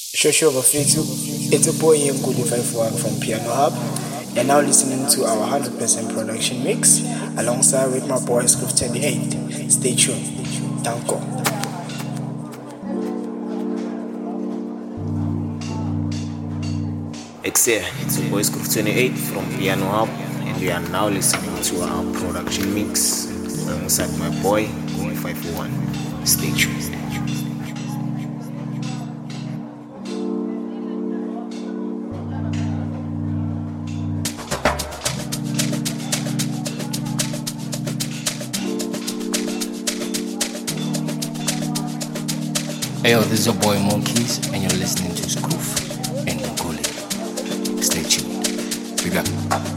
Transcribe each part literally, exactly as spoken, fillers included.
Shosho Bafetu, it's a boy Yenguli five one from Piano Hub. You're now listening to our one hundred percent production mix alongside with my boy Scoop twenty-eight. Stay tuned. Danko. It's here, it's your boy Scoop twenty-eight from Piano Hub, and you are now listening to our production mix alongside my boy Yenguli five one. Stay tuned. Hey yo, this is your boy Monkeys, and you're listening to Scoof and Nguli. Stay tuned. We got.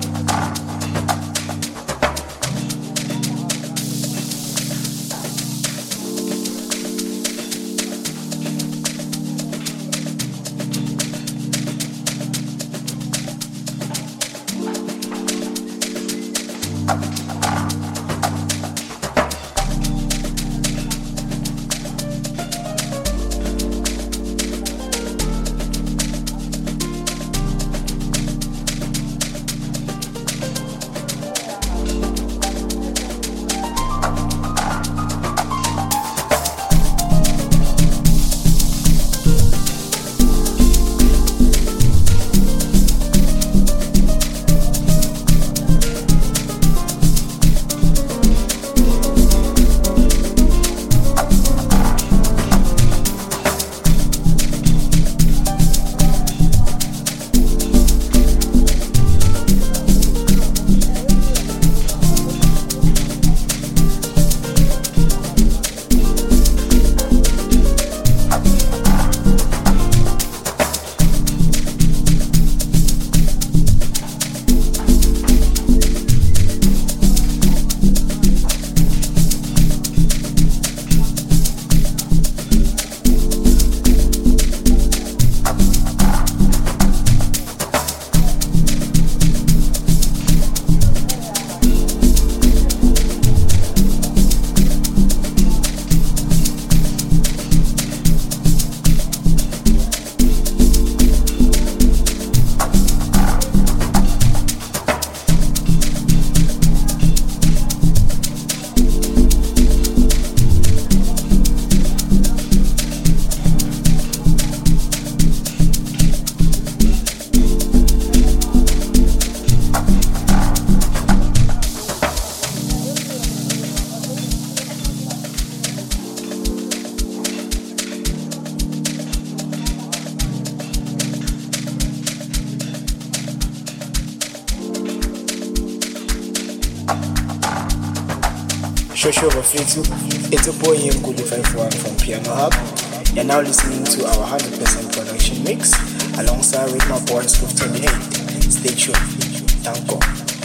Shosho Bafetu, it's a boy Yenguli five one from Piano Hub. You're now listening to our one hundred percent production mix alongside with my boy Scoop twenty-eight. Stay tuned. Danko.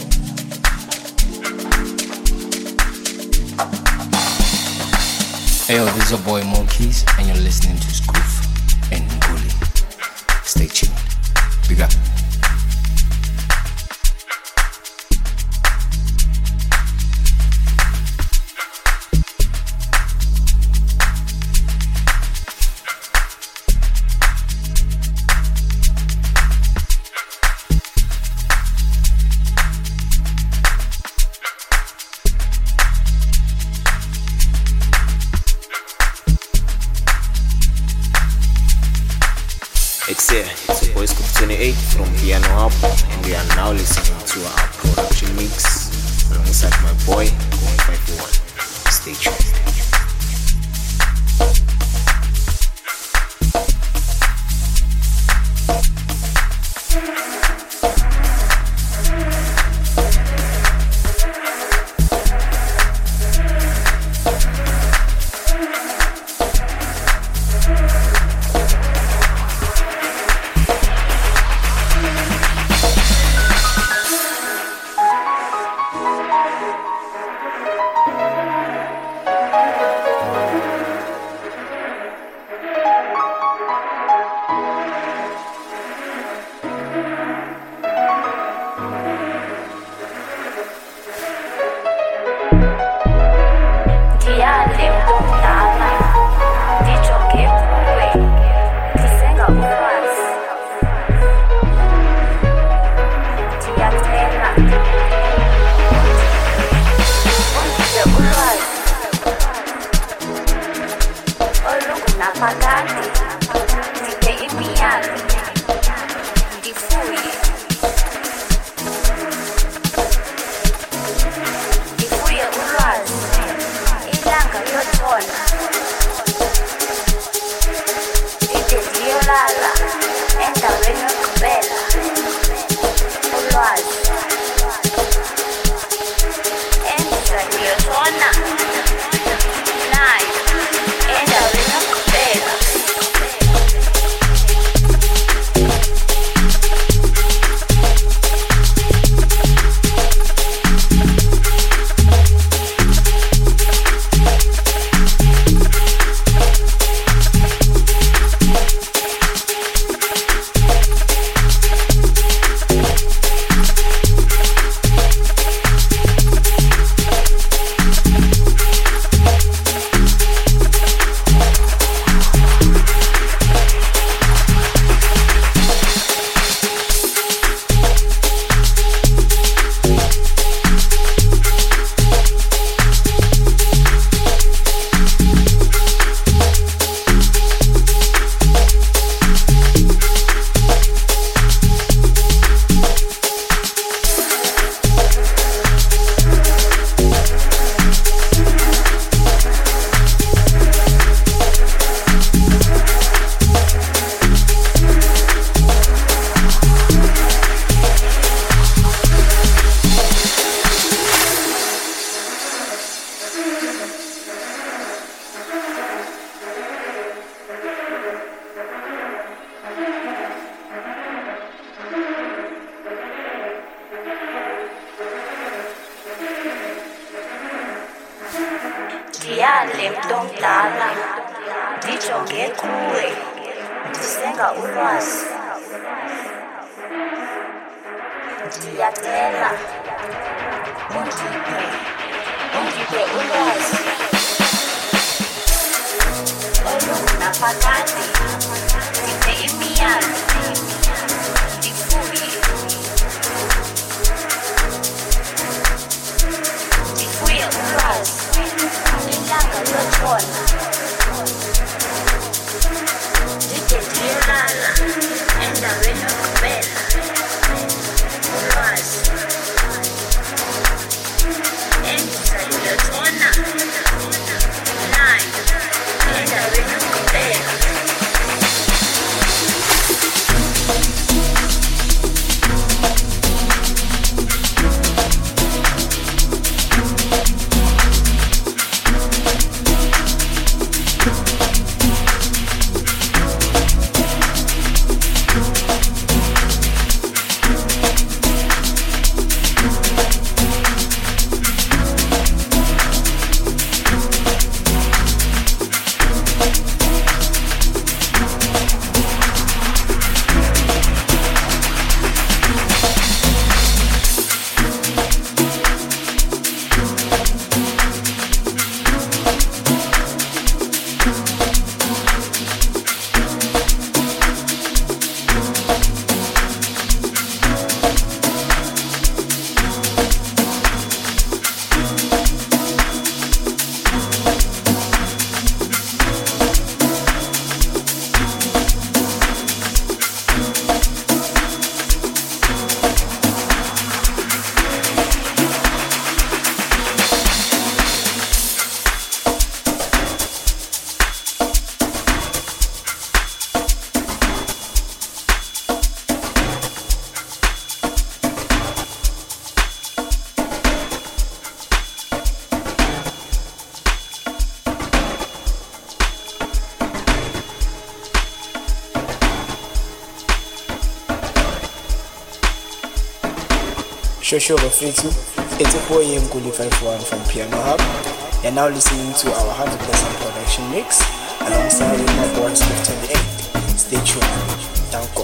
Hey yo, this is your boy Monkeys, and you're listening to Scoof and Nguli. Stay tuned. We got. It's here, it's your boy Scoop twenty-eight from Piano Hub, and we are now listening to our production mix alongside my boy Yenguli five one. Stay tuned. ndiyolala endaweni yokugqibela ulwazi endiza ndiyotshona nayo endaweni yokugqibela. Ndiyale mntu omdala ndijonge kuwe ndisenga ulwazi. Ndiyacela undiphe undiphe ulwazi olungunaphakade. Ndiphe imiyalo ndifuye ndifuye ulwazi ilanga lotshona ndide ndiyolala endaweni yokugqibela ulwazi endiza ndiyotshona nayo endaweni yokugqibela. Shosho Bafritu, it's a boy Mkuli fifty-one from Piano Hub. You're now listening to our one hundred percent production mix alongside with my boy Swift twenty-eight. Stay tuned. Danko.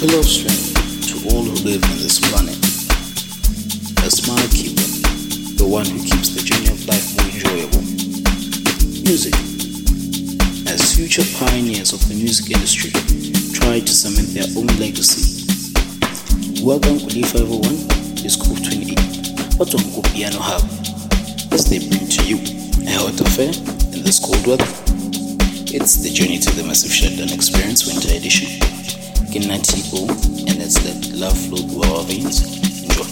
full of strength to all who live on this planet. A smile keeper, the one who keeps the journey of life more enjoyable. Music. As future pioneers of the music industry try to cement their own legacy. Welcome to Lee five oh one, this Groove twenty-eight, Otonko Piano Hub, as they bring to you a hot affair in this cold weather. It's the Journey to the Massive Shutdown Experience Winter Edition. Kinna Tipo, and let's let love flow through our veins. Enjoy.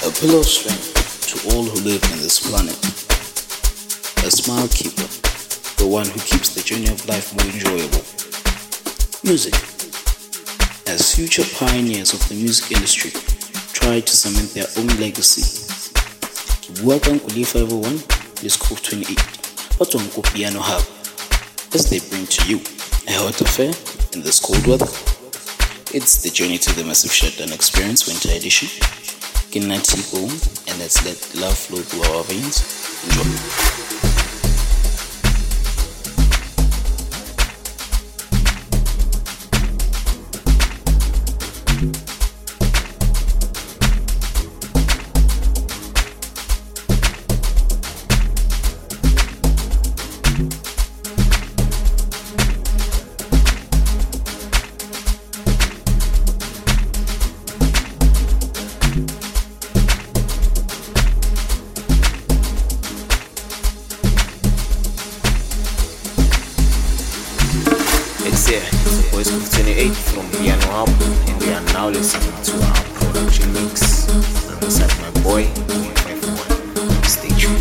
A pillar of strength to all who live in this planet. A smile keeper, the one who keeps the journey of life more enjoyable. Music. As future pioneers of the music industry try to cement their own legacy. Welcome to five oh one, this Groove twenty-eight, but on Piano Hub, as they bring to you a hot affair in this cold weather. It's the journey to the massive shutdown experience winter edition. Get night home and let's let love flow through our veins. Enjoy. Here, Boys Groove twenty-eight from Piano Hub, and we are now listening to our production mix alongside my boy, five one. Stay tuned.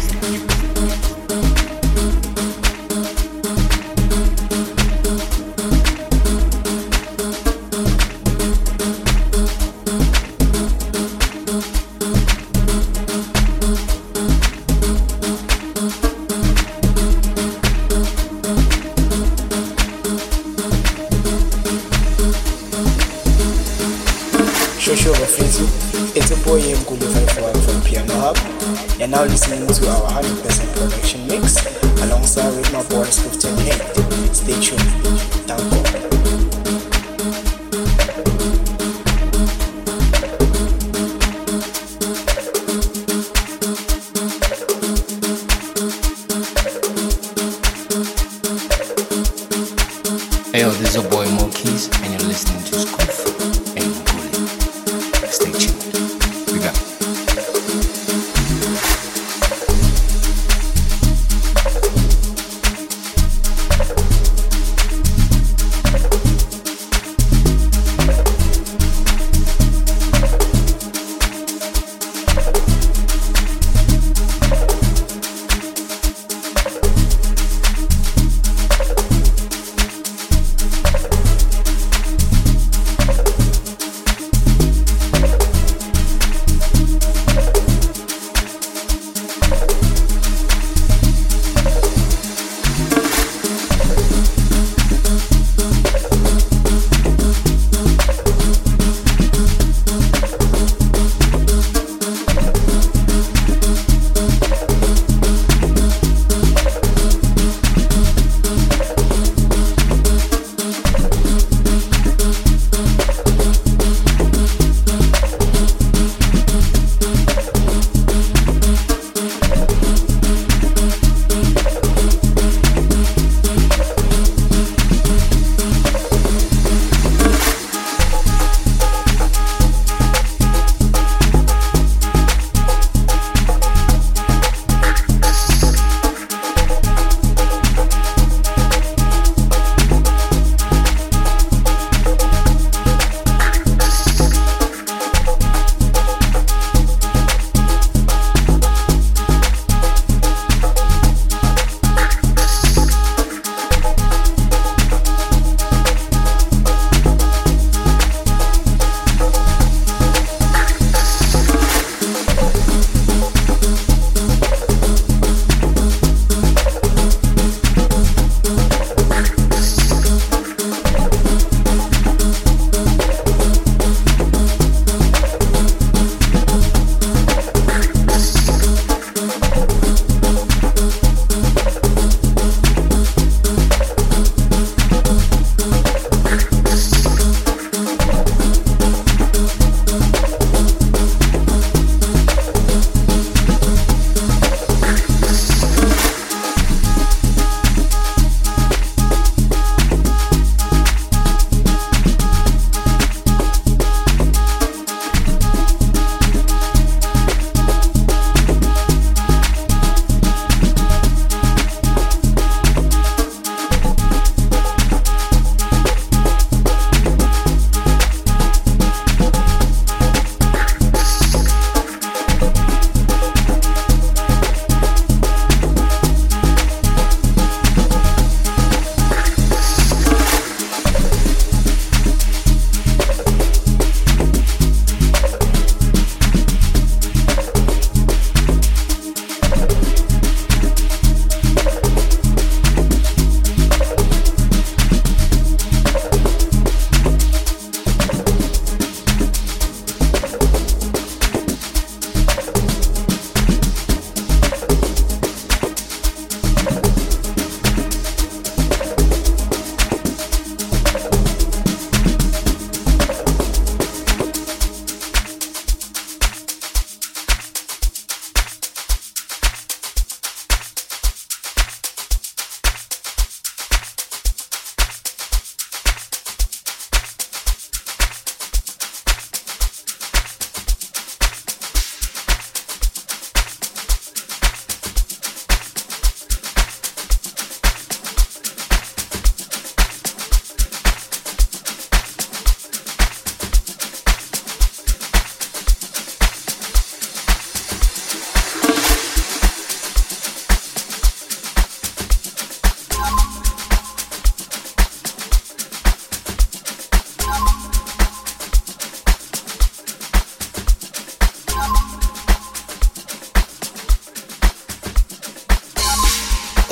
Shosho Bafetu, it's a boy Mkulu five one from Piano Hub. You're now listening to our one hundred percent production mix alongside with my boys Groove twenty-eight. Stay tuned. Thank you. Hey yo, this is your boy Mo Keys, and you're listening to Groove and Nguli. Stay tuned. We got.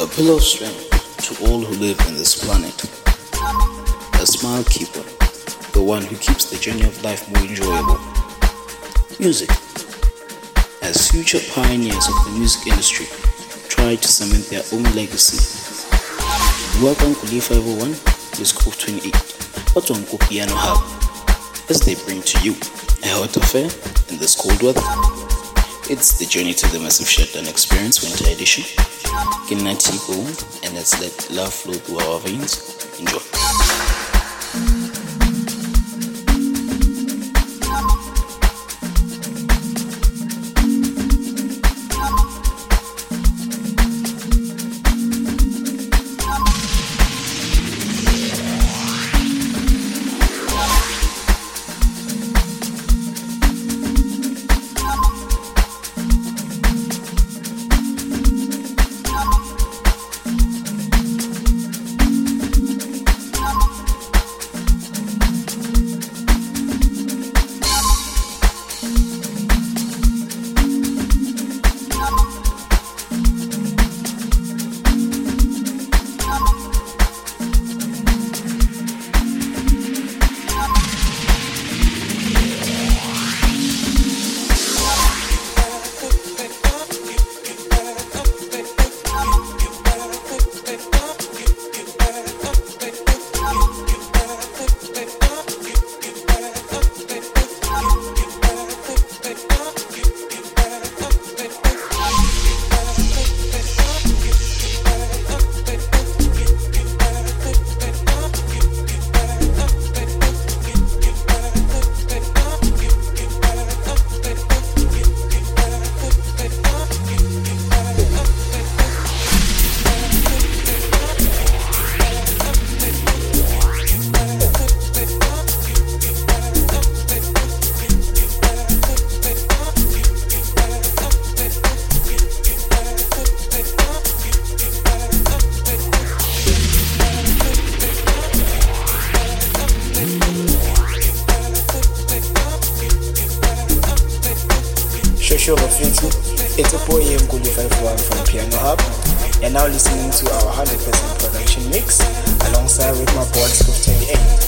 A pillar of strength to all who live in this planet. A smile keeper, the one who keeps the journey of life more enjoyable. Music. As future pioneers of the music industry try to cement their own legacy. Welcome to Lee five oh one, this Groove twenty-eight, Otonko Piano Hub, as they bring to you a hot affair in this cold weather. It's the Journey to the Massive Shutdown Experience Winter Edition. Kinati go and let's let love flow through our veins. Enjoy. Shosho Bafetu, it's a boy M Guli five oh one from Piano Hub. You're now listening to our one hundred percent production mix alongside with my boy Groove twenty-eight.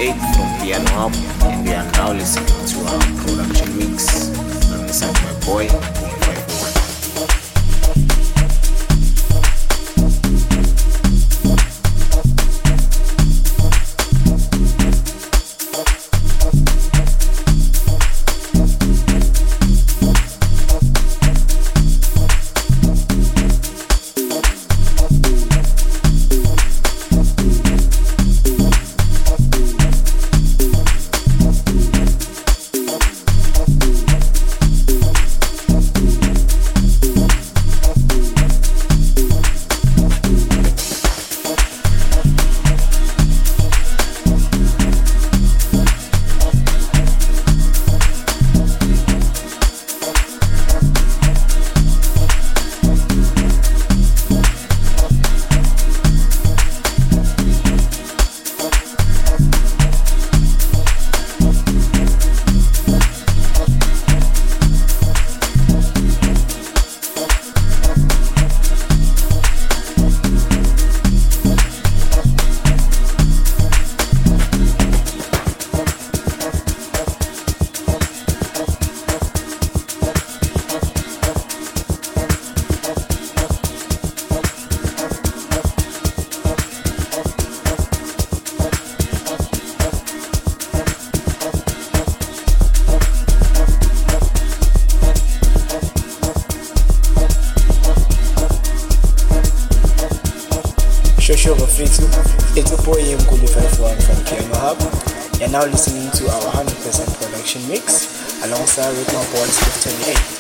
twenty-eight from Piano Hub, and we are now listening to our production mix alongside my boy, Boy five oh one. Shosho Bafritu, it's a boy Mkulu five oh one from Piano Hub. You're now listening to our one hundred percent production mix alongside with my boy Swift twenty-eight.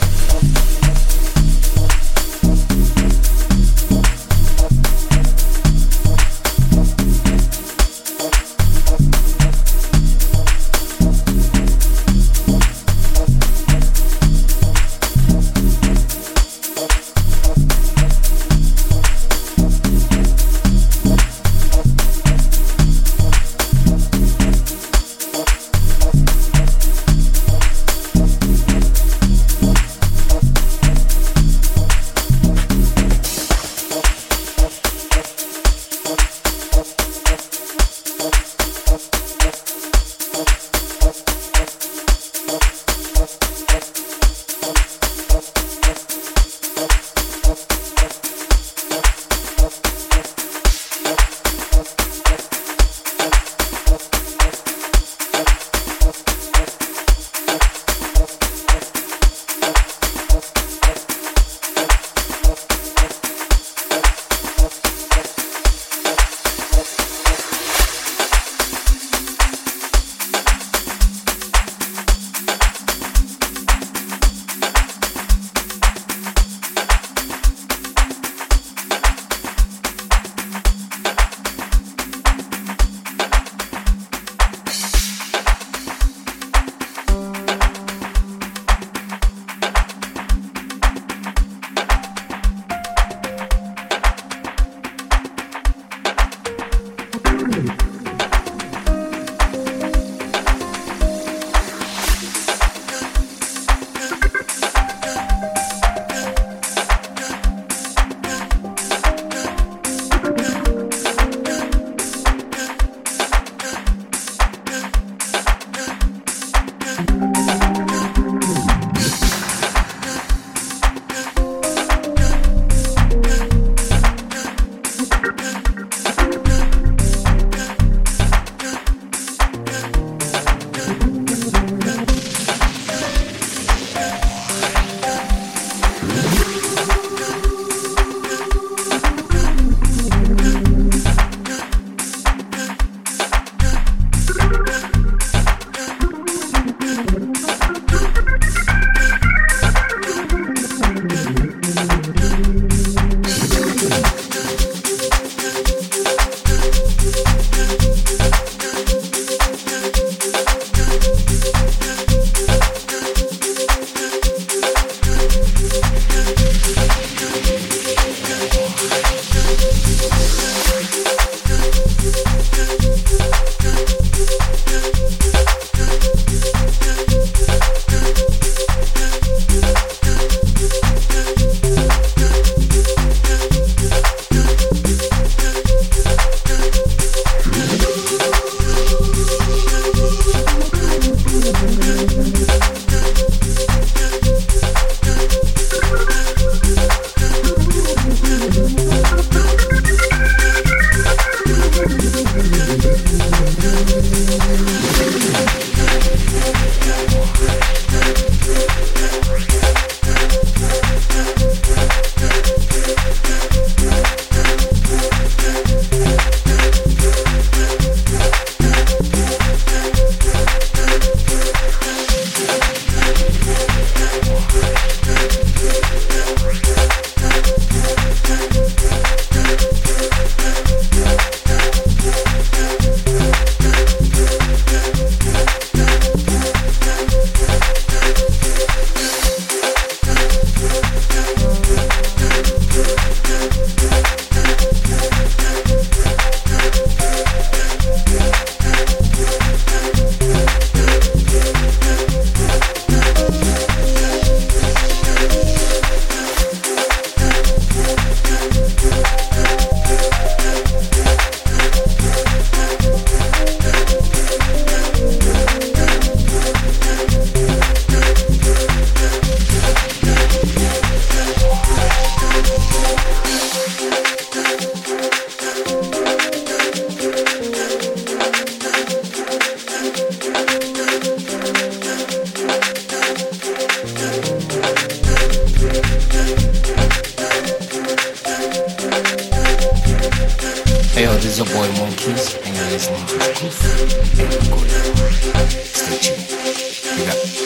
Stay tuned. You got it.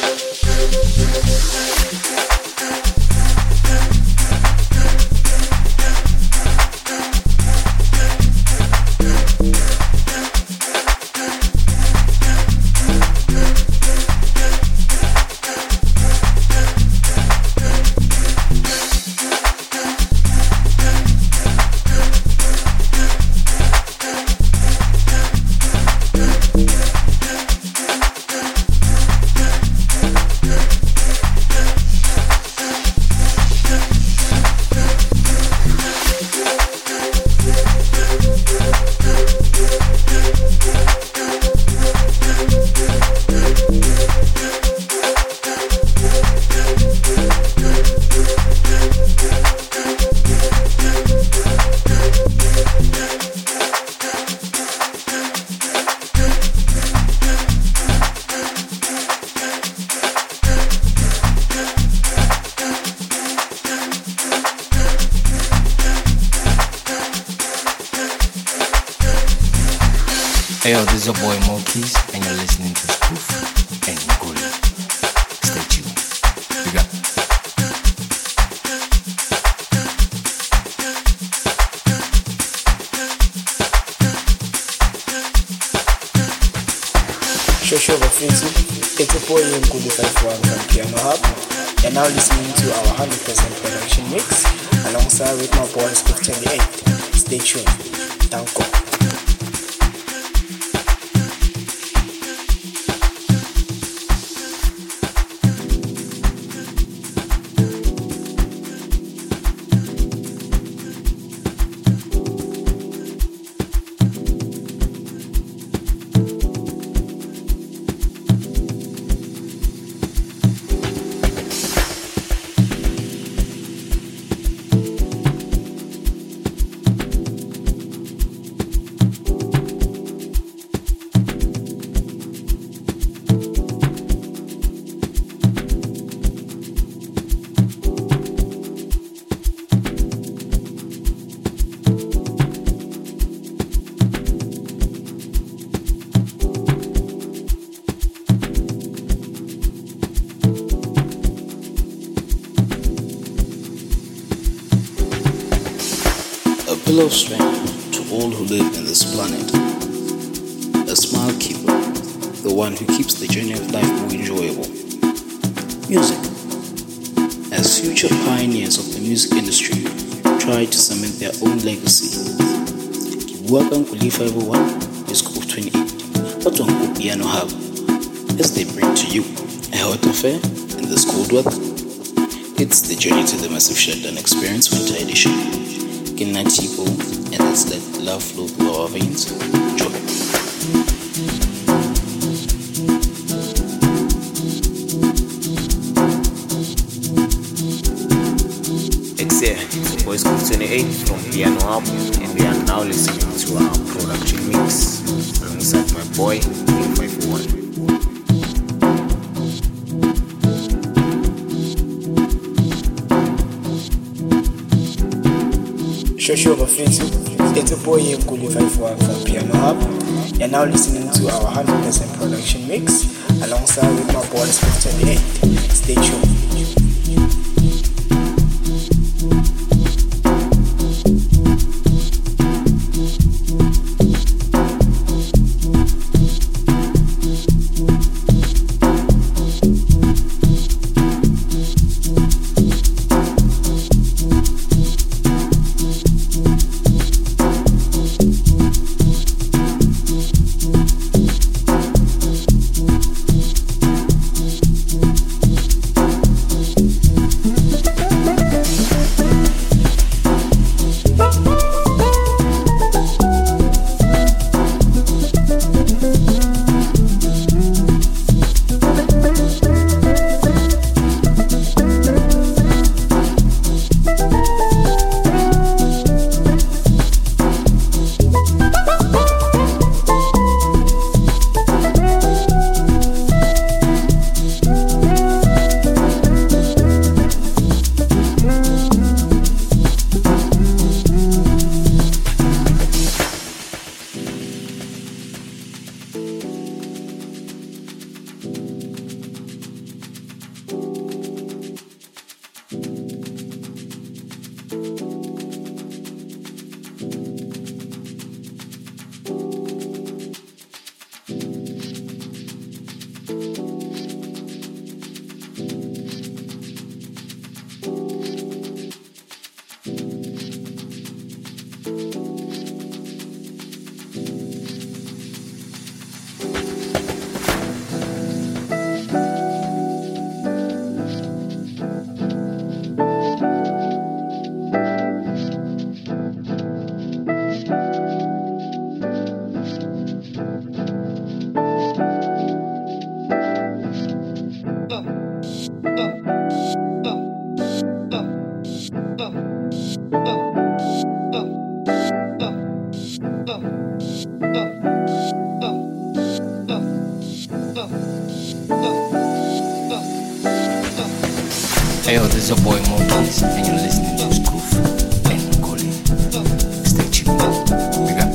Hey yo, this is your boy Mo Keys, and you're listening to Spoof and Nguli. Stay tuned. You got it. Shosho Bafrizu, it's a boy Nguli five one from Piano Hub. You're now listening to our one hundred percent production mix alongside with my boy Spoof twenty-eight. Stay tuned. Thank you. A pillar of strength to all who live in this planet. A smile keeper, the one who keeps the journey of life more enjoyable. Music. As future pioneers of the music industry try to cement their own legacy. Kibuakan Kuli five oh one is Spoof twenty-eight, but on Piano Hub, as they bring to you a hot affair in this cold weather. It's the journey to the massive shutdown experience winter edition. Kinatipo, and let's let love flow through our veins. Enjoy. It's here, the boys Spoof twenty-eight from Piano Hub, and we are now listening to our production mix alongside my boy five oh one. Shosho Bafrizu, it's a boy Nguli five one from Piano Hub. You're now listening to our one hundred percent production mix alongside with my boy Spoof twenty-eight. Stay tuned. Hey yo, this is your boy Monkeys, and you're listening to Scroof and Ngoli. Stay tuned. We got.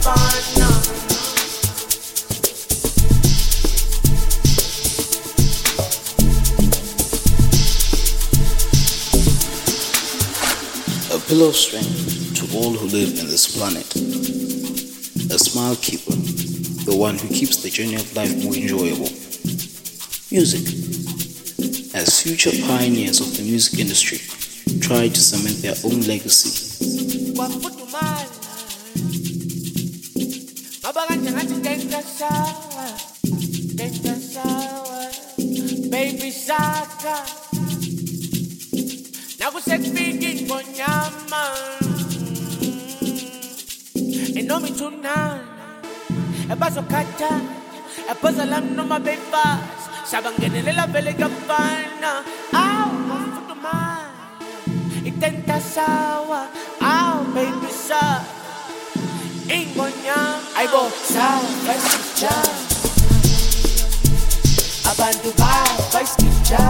fun. A pillar of strength to all who live in this planet. A smile keeper, the one who keeps the journey of life more enjoyable. Music. As future pioneers of the music industry try to cement their own legacy. Baby Saka nakusekufikile ngonyama enomi tonight ebazokhatha ephoza lami noma befazi sabangenelela vele kafana aw mafudumani itenta sawa aw baby Saka ingonyama ayibo sawa isija abantu baba isija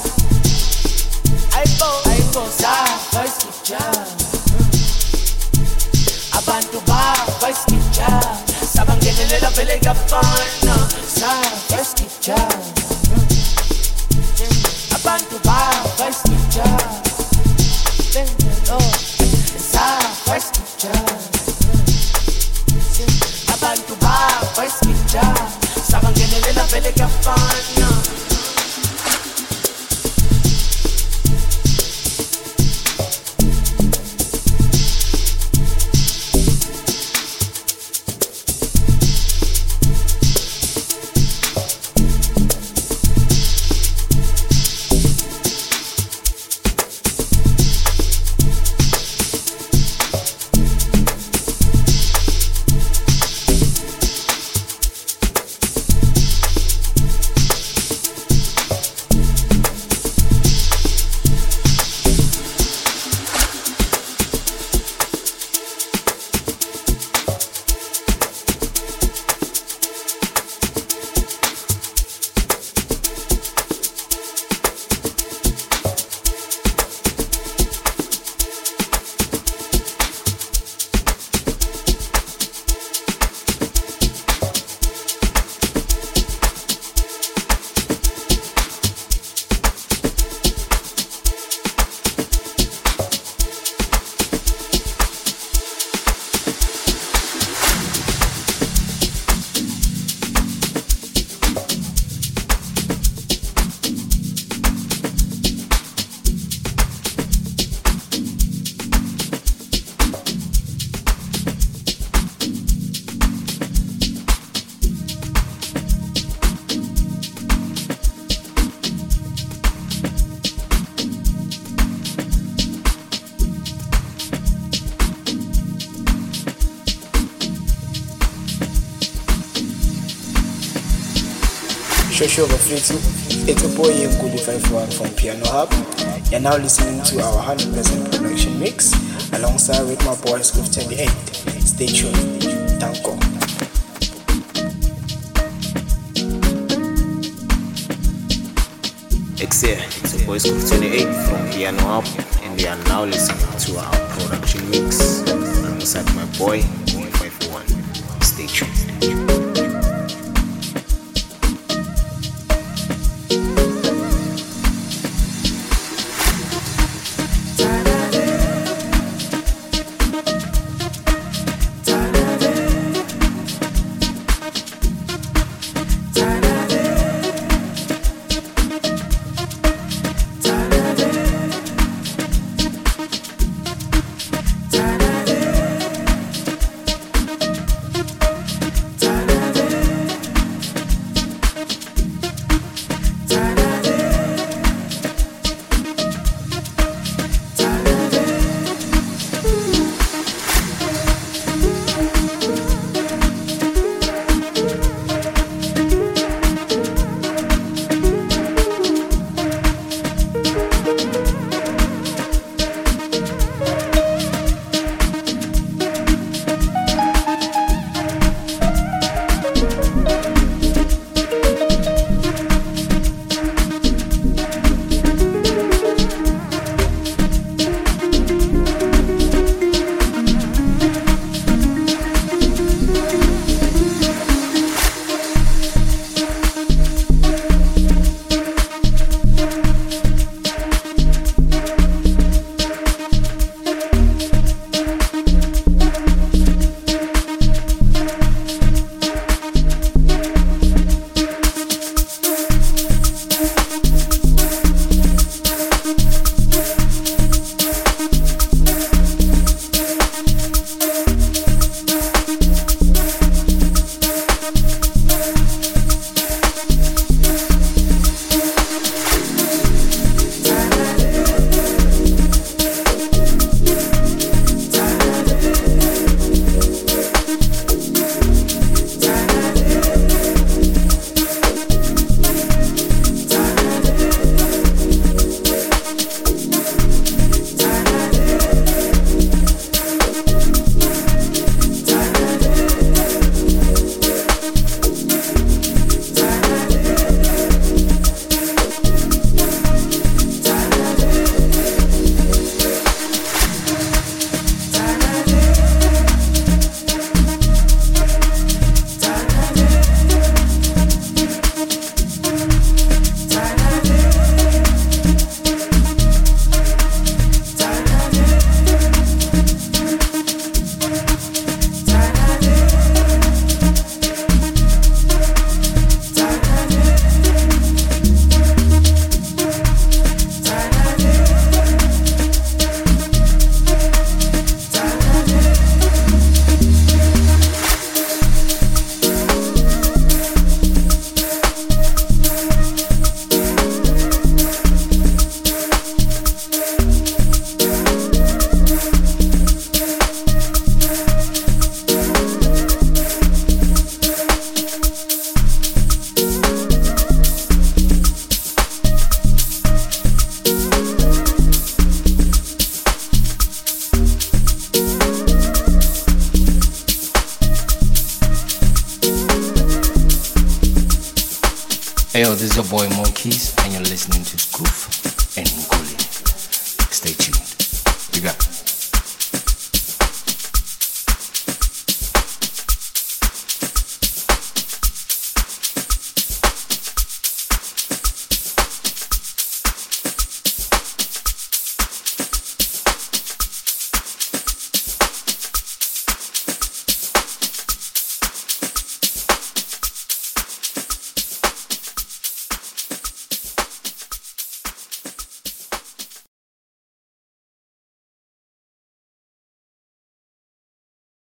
Aibo, aibo, safa escucha abantu baba escucha sabangenelela vele kafana safa escucha abantu baba escucha safa escucha abantu baba escucha sabangenelela vele kafana Shosho Bafritu, it's a boy Yenguli five one from Piano Hub. You're now listening to our one hundred percent production mix alongside with my boy Scoop twenty-eight. Stay tuned. Tanko. X here, it's a boy Scoop twenty-eight from Piano Hub, and you are now listening to our production mix alongside my boy Yenguli five one. Stay tuned. Yo, this is your boy Monkeys, and you're listening to Groove and Ngoli. Stay tuned.